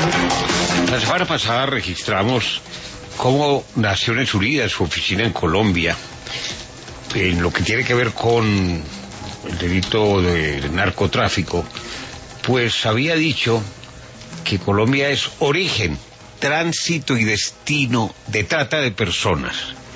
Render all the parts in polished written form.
La semana pasada registramos cómo Naciones Unidas, su oficina en Colombia, en lo que tiene que ver con el delito de narcotráfico, pues había dicho que Colombia es origen, tránsito y destino de trata de personas.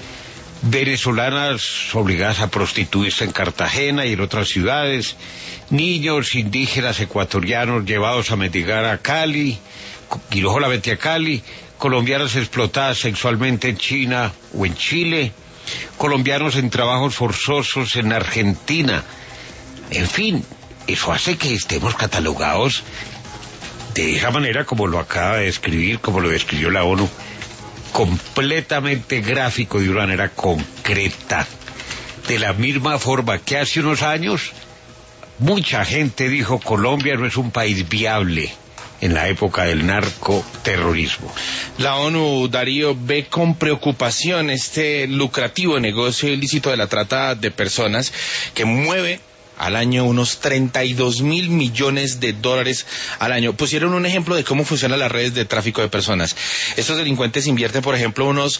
Venezolanas obligadas a prostituirse en Cartagena y en otras ciudades, niños indígenas ecuatorianos llevados a mendigar a Cali, y luego la vete a Cali, colombianas explotadas sexualmente en China o en Chile, colombianos en trabajos forzosos en Argentina. En fin, eso hace que estemos catalogados de esa manera como lo acaba de describir, como lo describió la ONU, completamente gráfico, de una manera concreta. De la misma forma que hace unos años mucha gente dijo Colombia no es un país viable en la época del narcoterrorismo. La ONU, Darío, ve con preocupación este lucrativo negocio ilícito de la trata de personas que mueve al año unos 32.000 millones de dólares al año. Pusieron un ejemplo de cómo funcionan las redes de tráfico de personas. Estos delincuentes invierten, por ejemplo, unos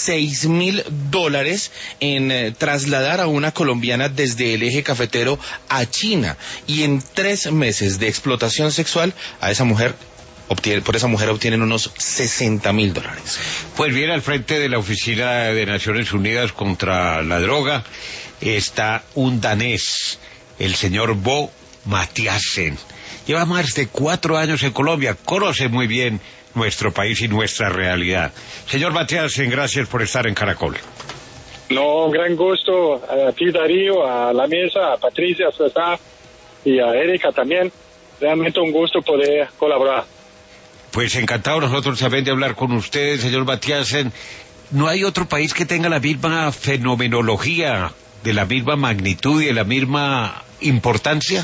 $6.000 en trasladar a una colombiana desde el eje cafetero a China, y en 3 meses de explotación sexual a esa mujer por esa mujer obtienen unos $60.000. Pues bien, al frente de la Oficina de Naciones Unidas contra la Droga está un danés, el señor Bo Mathiasen. Lleva más de 4 años en Colombia, conoce muy bien nuestro país y nuestra realidad. Señor Mathiasen, gracias por estar en Caracol. No, un gran gusto a ti, Darío, a la mesa, a Patricia, a César y a Erika también. Realmente un gusto poder colaborar. Pues encantado nosotros también de hablar con ustedes, señor Mathiasen. ¿No hay otro país que tenga la misma fenomenología, de la misma magnitud y de la misma importancia?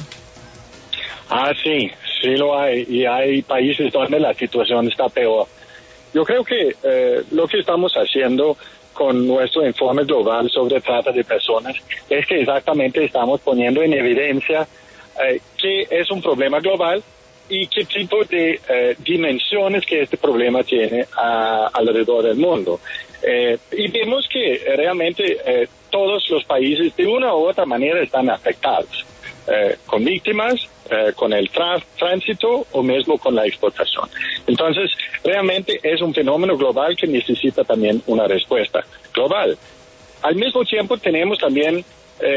Sí lo hay, y hay países donde la situación está peor. Yo creo que lo que estamos haciendo con nuestro informe global sobre trata de personas es que exactamente estamos poniendo en evidencia que es un problema global y qué tipo de dimensiones que este problema tiene alrededor del mundo. Y vemos que realmente todos los países de una u otra manera están afectados, con víctimas, con el tránsito o mismo con la explotación. Entonces, realmente es un fenómeno global que necesita también una respuesta global. Al mismo tiempo tenemos también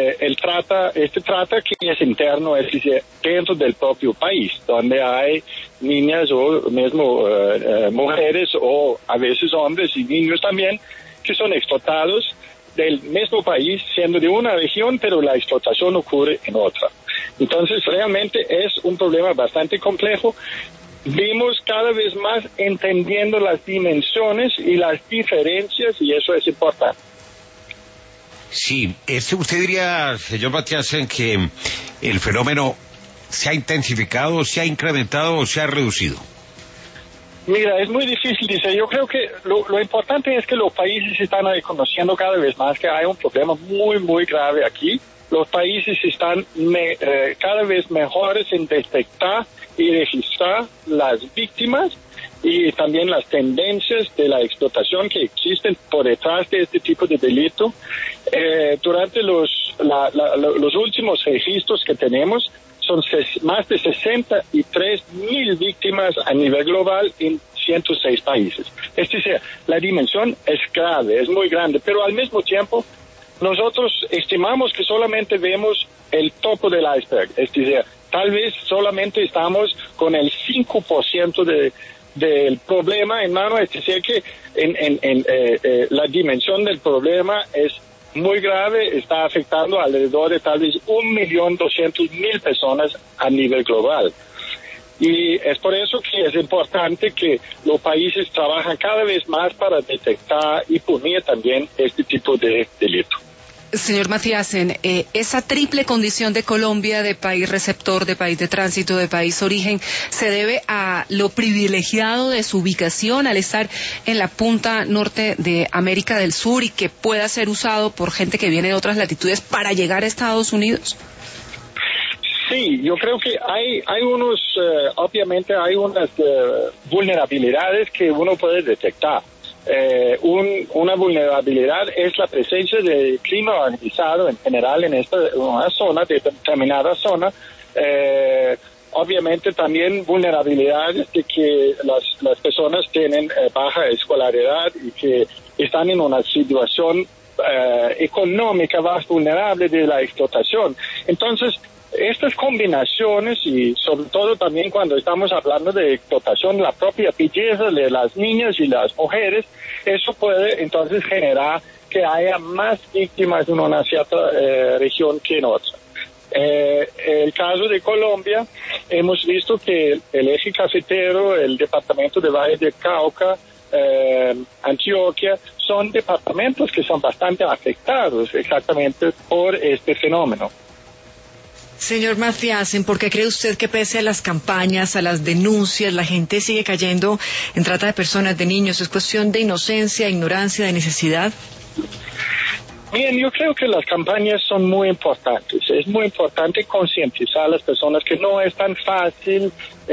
este trata que es interno, es decir, dentro del propio país, donde hay niñas o mismo mujeres o a veces hombres y niños también que son explotados del mismo país, siendo de una región, pero la explotación ocurre en otra. Entonces, realmente es un problema bastante complejo. Vimos cada vez más entendiendo las dimensiones y las diferencias, y eso es importante. Sí, usted diría, señor Mathiasen, que el fenómeno se ha intensificado, se ha incrementado o se ha reducido. Mira, es muy difícil, dice. Yo creo que lo importante es que los países están reconociendo cada vez más que hay un problema muy, muy grave aquí. Los países están cada vez mejores en detectar y registrar las víctimas y también las tendencias de la explotación que existen por detrás de este tipo de delito. Durante los últimos registros que tenemos, son más de 63,000 víctimas a nivel global en 106 países. Es decir, la dimensión es grave, es muy grande, pero al mismo tiempo nosotros estimamos que solamente vemos el topo del iceberg. Es decir, tal vez solamente estamos con el 5% del problema en mano. Es decir, que la dimensión del problema es muy grave, está afectando alrededor de tal vez 1.200.000 personas a nivel global. Y es por eso que es importante que los países trabajan cada vez más para detectar y punir también este tipo de delito. Señor Mathiasen, esa triple condición de Colombia, de país receptor, de país de tránsito, de país origen, ¿se debe a lo privilegiado de su ubicación al estar en la punta norte de América del Sur y que pueda ser usado por gente que viene de otras latitudes para llegar a Estados Unidos? Sí, yo creo que hay unos, obviamente hay unas vulnerabilidades que uno puede detectar. Una vulnerabilidad es la presencia de crimen organizado en general en una zona, determinada zona. Obviamente también vulnerabilidades de que las personas tienen baja escolaridad y que están en una situación económica más vulnerable de la explotación. Entonces, estas combinaciones y sobre todo también cuando estamos hablando de explotación, la propia belleza de las niñas y las mujeres, eso puede entonces generar que haya más víctimas en una cierta región que en otra. El caso de Colombia, hemos visto que el eje cafetero, el departamento de Valle del Cauca, Antioquia, son departamentos que son bastante afectados exactamente por este fenómeno. Señor Mathiasen, ¿por qué cree usted que pese a las campañas, a las denuncias, la gente sigue cayendo en trata de personas, de niños? ¿Es cuestión de inocencia, ignorancia, de necesidad? Bien, yo creo que las campañas son muy importantes. Es muy importante concientizar a las personas que no es tan fácil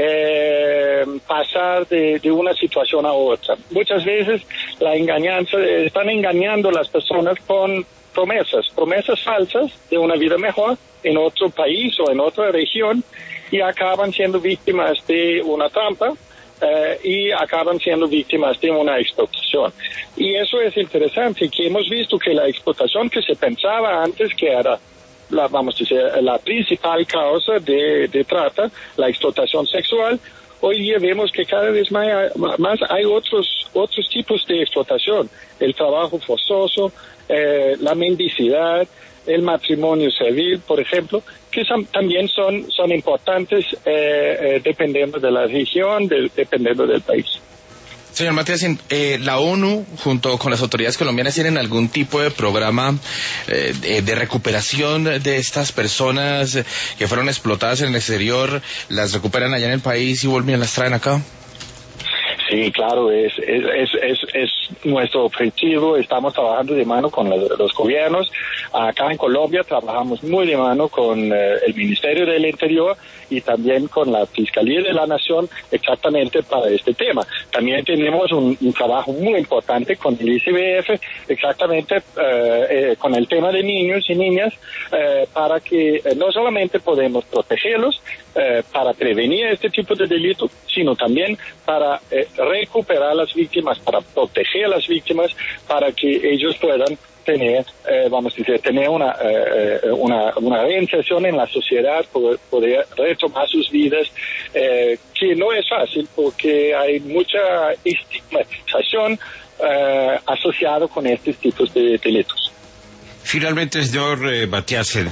pasar de una situación a otra. Muchas veces están engañando a las personas con promesas falsas de una vida mejor en otro país o en otra región y acaban siendo víctimas de una trampa y acaban siendo víctimas de una explotación. Y eso es interesante, que hemos visto que la explotación que se pensaba antes que era la principal causa de trata, la explotación sexual, hoy día vemos que cada vez más hay otros tipos de explotación, el trabajo forzoso, la mendicidad, el matrimonio servil, por ejemplo, que también son importantes dependiendo de la región, dependiendo del país. Señor Mathiasen, la ONU, junto con las autoridades colombianas, ¿tienen algún tipo de programa de recuperación de estas personas que fueron explotadas en el exterior, las recuperan allá en el país y vuelven y las traen acá? Sí, claro, es nuestro objetivo. Estamos trabajando de mano con los gobiernos. Acá en Colombia trabajamos muy de mano con el Ministerio del Interior y también con la Fiscalía de la Nación exactamente para este tema. También tenemos un trabajo muy importante con el ICBF exactamente con el tema de niños y niñas para que no solamente podemos protegerlos para prevenir este tipo de delitos, sino también para recuperar a las víctimas, para proteger a las víctimas, para que ellos puedan tener, tener una reinserción en la sociedad, poder retomar sus vidas, que no es fácil porque hay mucha estigmatización asociada con estos tipos de delitos. Finalmente, señor Mathiasen,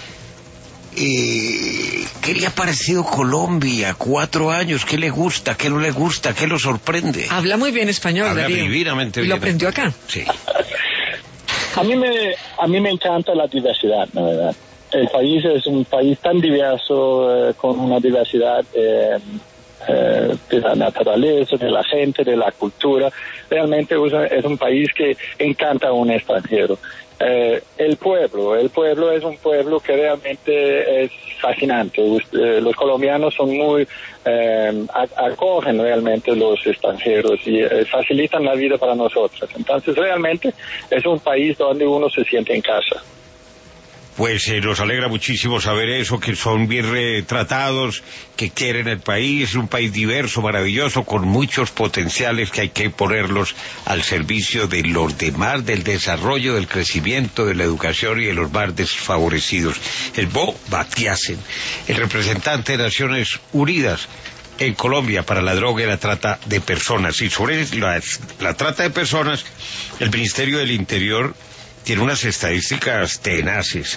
¿qué le ha parecido Colombia? 4 años, ¿qué le gusta? ¿Qué no le gusta? ¿Qué lo sorprende? Habla muy bien español, Habla Darío. divinamente bien. ¿Y lo aprendió acá? Sí. A mí me encanta la diversidad, la verdad. El país es un país tan diverso, con una diversidad de la naturaleza, de la gente, de la cultura. Realmente es un país que encanta a un extranjero. El pueblo es un pueblo que realmente es fascinante. Los colombianos son muy acogen realmente los extranjeros y facilitan la vida para nosotros. Entonces realmente es un país donde uno se siente en casa. Pues nos alegra muchísimo saber eso, que son bien retratados, que quieren el país, un país diverso, maravilloso, con muchos potenciales que hay que ponerlos al servicio de los demás, del desarrollo, del crecimiento, de la educación y de los más desfavorecidos. El Bo Mathiasen, el representante de Naciones Unidas en Colombia para la droga y la trata de personas. Y sobre la trata de personas, el Ministerio del Interior tiene unas estadísticas tenaces.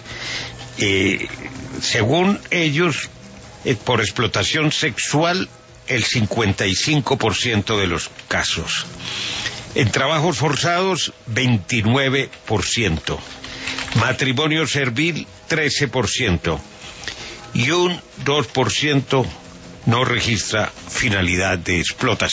Según ellos, por explotación sexual, el 55% de los casos. En trabajos forzados, 29%. Matrimonio servil, 13%. Y un 2% no registra finalidad de explotación.